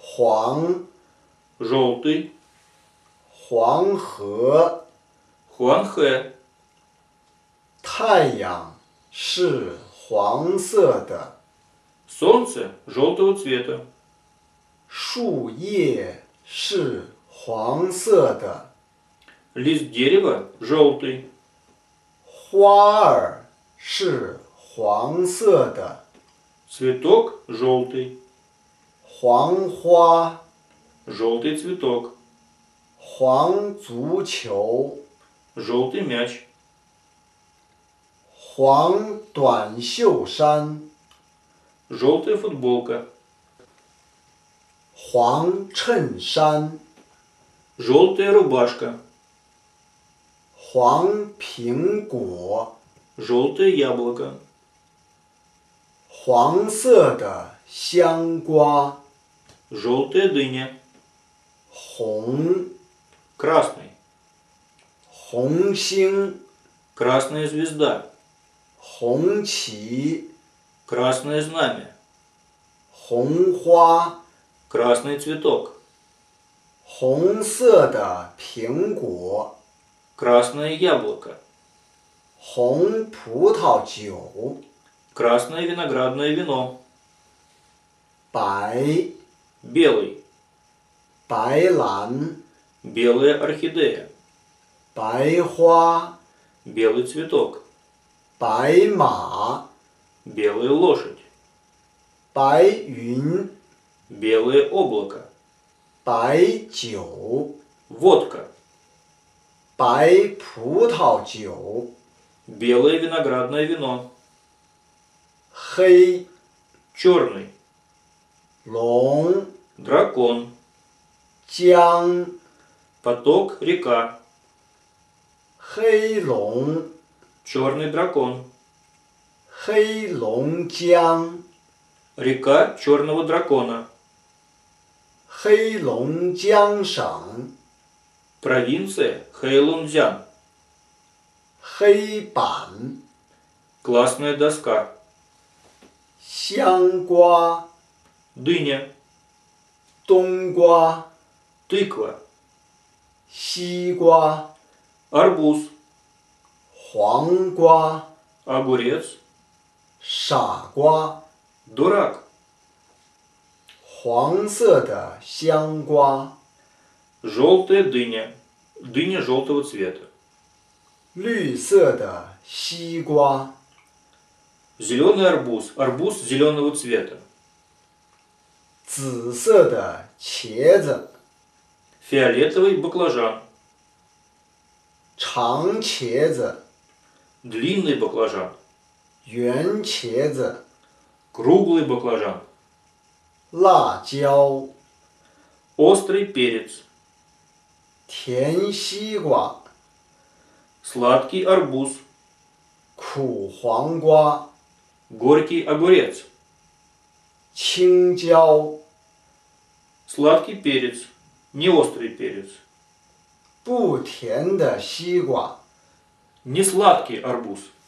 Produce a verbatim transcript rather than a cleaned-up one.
黄 желтый, 黄河 хуанхэ, 太阳是黄色的， солнце желтого цвета, 树叶是黄色的， лист дерева желтый, 花儿是黄色的， цветок желтый, 黄花 желтый цветок, 黄足球 желтый мяч, 黄短袖衫 желтая футболка, 黄衬衫 желтая рубашка, 黄苹果 желтое яблоко, 黄色的香瓜 желтая дыня, 红 красный, 红星 красная звезда, 红旗 красное знамя, 红花 красный цветок, 红色的苹果 красное яблоко, 红葡萄酒 красное виноградное вино, 白 белый, 白兰 белая орхидея, 白花 белый цветок, 白马 белая лошадь, 白云 белое облако, 白酒 водка, 白葡萄酒 белое виноградное вино, 黑 черный, 龙 дракон, 江 поток, река, 黑龙 черный дракон, 黑龙江 река черного дракона, 黑龙江省 провинция Хэйлунцзян, 黑板 классная доска, 香瓜 дыня, 冬瓜 тыква, 西瓜 арбуз, 黄瓜 огурец, 傻瓜 дурак, 黄色的香瓜 желтая дыня, дыня желтого цвета, 绿色的西瓜 зеленый арбуз, арбуз зеленого цвета, 紫色的茄子 фиолетовый баклажан, 长茄子 длинный баклажан, 圆茄子 круглый баклажан, 辣椒 острый перец, 甜西瓜 сладкий арбуз, 苦黄瓜 горький огурец, 青椒 сладкий перец, не острый перец, 不甜的西瓜 не сладкий арбуз,